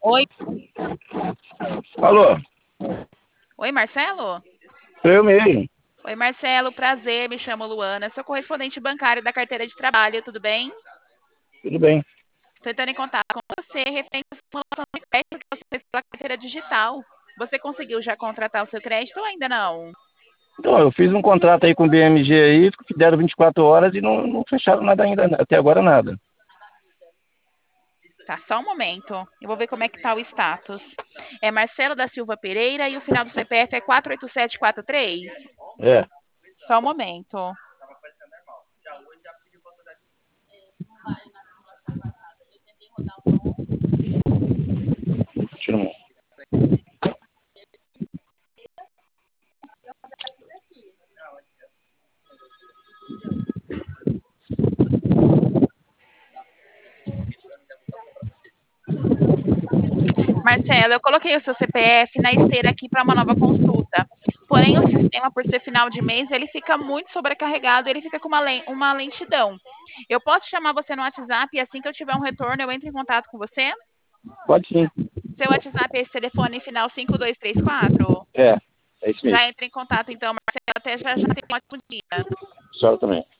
Oi, Alô, oi, Marcelo? sou eu mesmo. Oi, Marcelo, prazer, me chamo Luana, sou correspondente bancário da carteira de trabalho, tudo bem? Tudo bem. Estou entrando em contato com você referente à simulação de crédito que você fez pela carteira digital. Você conseguiu já contratar o seu crédito ou ainda não? Então, eu fiz um contrato aí com o BMG aí, que deram 24 horas e não fecharam nada ainda, até agora nada. Tá, só um momento. Eu vou ver como é que tá o status. É Marcelo da Silva Pereira e o final do CPF é 48743. É, Só um momento. tira um. Marcelo, eu coloquei o seu CPF na esteira aqui para uma nova consulta. Porém, o sistema, por ser final de mês, ele fica muito sobrecarregado, ele fica com uma lentidão. Eu posso chamar você no WhatsApp e assim que eu tiver um retorno, eu entro em contato com você? Pode sim. Seu WhatsApp é esse telefone final 5234? É isso mesmo. Já entre em contato então, Marcelo. Até já já. Tenha um ótimo dia. A senhora também.